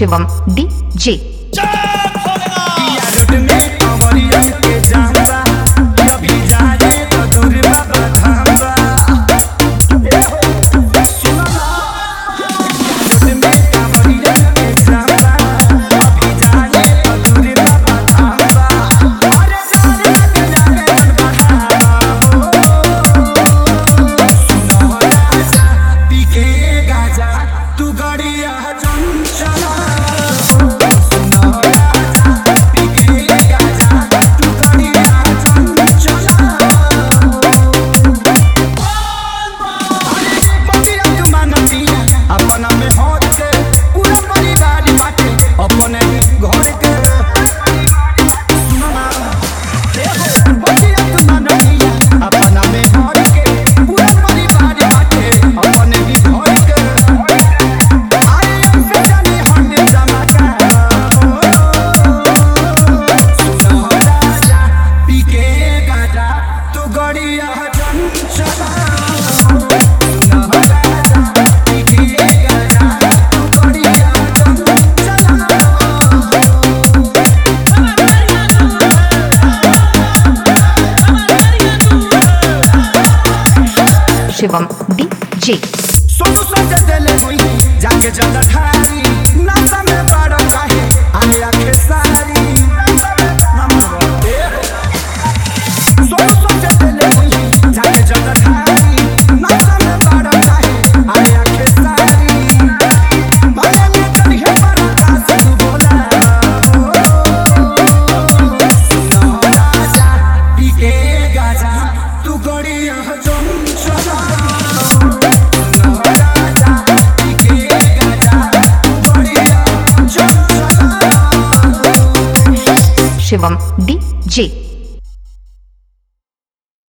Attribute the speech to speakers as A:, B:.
A: Shivam DJ. Shivam DJ.
B: Sonu सोचे दिले हुई जाके जल ढारी नासा में बड़ा काहे आने आखे सारी सोनू सोचे दिले हुई जाके जल ढारी नासा में बड़ा काहे आने आखे सारी भले में चढ़े पर आकाश तू बोला सुनो राजा पीके गाजा तू गड़िया जम चला
A: शिवम डीजे।